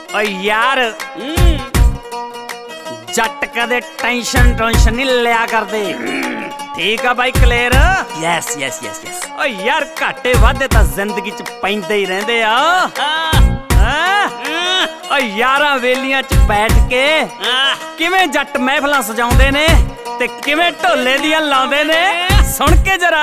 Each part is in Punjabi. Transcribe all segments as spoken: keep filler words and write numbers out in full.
ਓ ਯਾਰ ਜੱਟ ਕਦੇ ਟੈਨਸ਼ਨ ਟੈਨਸ਼ਨ ਨਹੀਂ ਲਿਆ ਕਰਦੇ। ਠੀਕ ਆ ਬਾਈ clear? Yes yes yes yes. ਓ ਯਾਰ ਘਾਟੇ ਵਾਧੇ ਤਾਂ ਜ਼ਿੰਦਗੀ ਚ ਪੈਂਦੇ ਹੀ ਰਹਿੰਦੇ ਆ। ਓ ਯਾਰਾਂ ਵੇਲੀਆਂ ਚ ਬੈਠ ਕੇ ਕਿਵੇਂ ਜੱਟ ਮਹਿਫਲਾਂ ਸਜਾਉਂਦੇ ਨੇ ਤੇ ਕਿਵੇਂ ਢੋਲੇ ਦੀਆਂ ਲਾਉਂਦੇ ਨੇ, ਸੁਣ ਕੇ ਜਰਾ।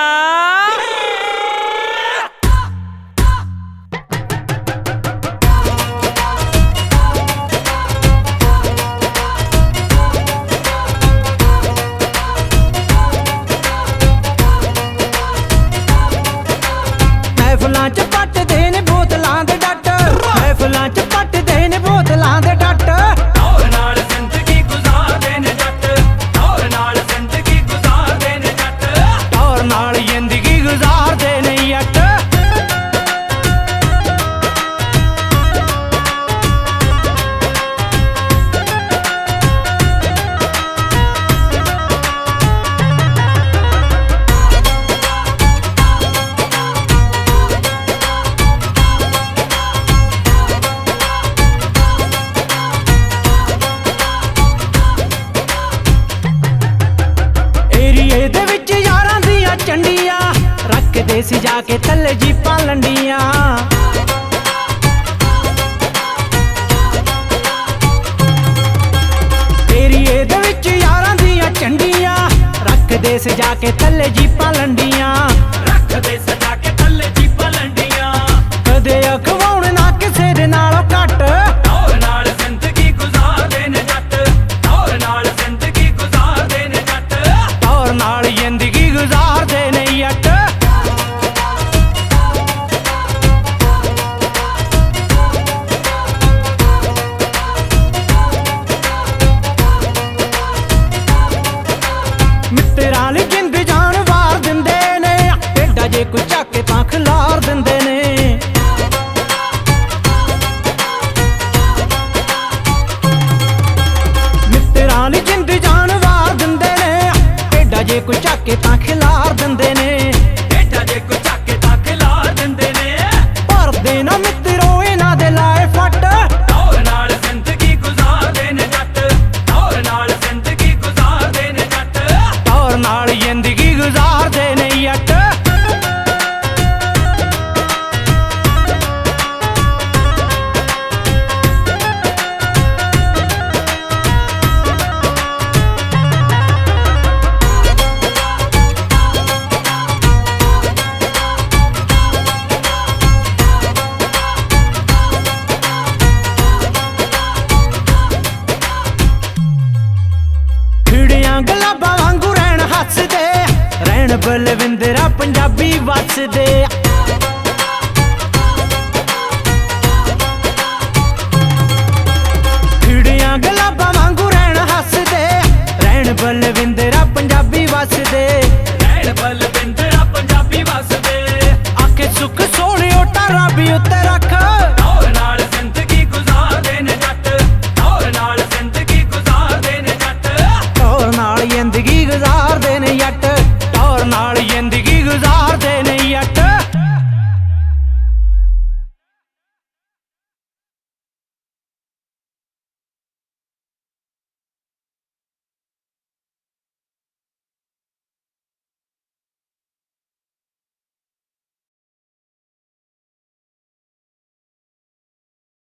ਮਹਿਫਲਾਂ ਚ ਪੱਟਦੇ ਨੇ ਬੋਤਲਾਂ ਦੇ ਡੱਟ, ਮਹਿਫਲਾਂ ਚ ਪੱਟਦੇ ਨੇ ਬੋਤਲਾਂ ਦੇ ਡੱਟ। ਟੌਰ ਨਾਲ ਜ਼ਿੰਦਗੀ ਗੁਜ਼ਾਰਦੇ ਨੇ ਜੱਟ, ਟੌਰ ਨਾਲ ਜ਼ਿੰਦਗੀ ਗੁਜ਼ਾਰਦੇ ਨੇ ਜੱਟ, ਟੌਰ ਨਾਲ ਜ਼ਿੰਦਗੀ ਗੁਜ਼ਾਰਦੇ ਨੇ ਜੱਟ। ਦੇ ਵਿੱਚ ਯਾਰਾਂ ਦੀਆਂ ਚੰਡੀਆਂ ਰੱਖਦੇ ਸੀ ਜਾ ਕੇ ਥੱਲੇ ਜੀਪਾਂ ਲੰਡੀਆਂ। ਏਰੀਏ ਦੇ ਵਿੱਚ ਯਾਰਾਂ ਦੀਆਂ ਚੰਡੀਆਂ ਰੱਖਦੇ ਸੀ ਜਾ ਕੇ ਥੱਲੇ ਜੀਪਾਂ ਲੰਡੀਆਂ, ਰੱਖਦੇ ਸਜਾ ਕੇ ਥੱਲੇ ਜੀਪਾਂ ਲੰਡੀਆਂ। ਕਦੇ ਅਖਵਾਉਣ ਨਾ ਕਿਸੇ ਦੇ ਨਾਲੋਂ ਘੱਟ, ਟੌਰ ਨਾਲ ਜ਼ਿੰਦਗੀ ਗੁਜ਼ਾਰਦੇ ਨੇ ਜੱਟ, ਟੌਰ ਨਾਲ ਜ਼ਿੰਦਗੀ ਗੁਜ਼ਾਰਦੇ ਨੇ ਜੱਟ, ਟੌਰ ਨਾਲ ਜ਼ਿੰਦਗੀ ਗੁਜ਼ਾਰਦੇ ਨੇ ਜੱਟ। ਮਿੱਤਰਾਂ ਲਈ ਜਿੰਦ ਜਾਨ ਵਾਰ ਦਿੰਦੇ ਨੇ, ਏਡਾ ਜੇ ਕੋਈ ਚੱਕ ਕੇ ਤਾਂ ਖਿਲਾਰ ਦਿੰਦੇ ਨੇ। ਮਿੱਤਰਾਂ ਲਈ ਜਿੰਦ ਜਾਨ ਵਾਰ ਦਿੰਦੇ ਨੇ, ਏਡਾ ਜੇ ਕੋਈ ਚੱਕ ਕੇ ਤਾਂ ਖਿਲਾਰ ਦਿੰਦੇ ਨੇ। ਏਡਾ ਜੇ ਕੋਈ ਚੱਕ ਕੇ ਤਾਂ ਖਿਲਾਰ ਦਿੰਦੇ ਨੇ। ਭਰਦੇ ਨਾ ਮਿੱਤਰੋ ਇਹਨਾਂ ਦੇ ਲਾਏ ਫੱਟ, ਟੌਰ ਨਾਲ ਜ਼ਿੰਦਗੀ ਗੁਜ਼ਾਰਦੇ ਨੇ ਜੱਟ, ਟੌਰ ਨਾਲ ਜ਼ਿੰਦਗੀ ਗੁਜ਼ਾਰਦੇ ਨੇ ਜੱਟ, ਟੌਰ ਨਾਲ ਜ਼ਿੰਦਗੀ ਗੁਜ਼ਾਰਦੇ ਨੇ ਜੱਟ। ਖਿੜਿਆਂ ਗੁਲਾਬਾਂ ਵਾਂਗੂ ਰਹਿਣ ਹੱਸਦੇ, ਰਹਿਣ ਬਲਵਿੰਦਰਾ ਪੰਜਾਬੀ ਵੱਸਦੇ।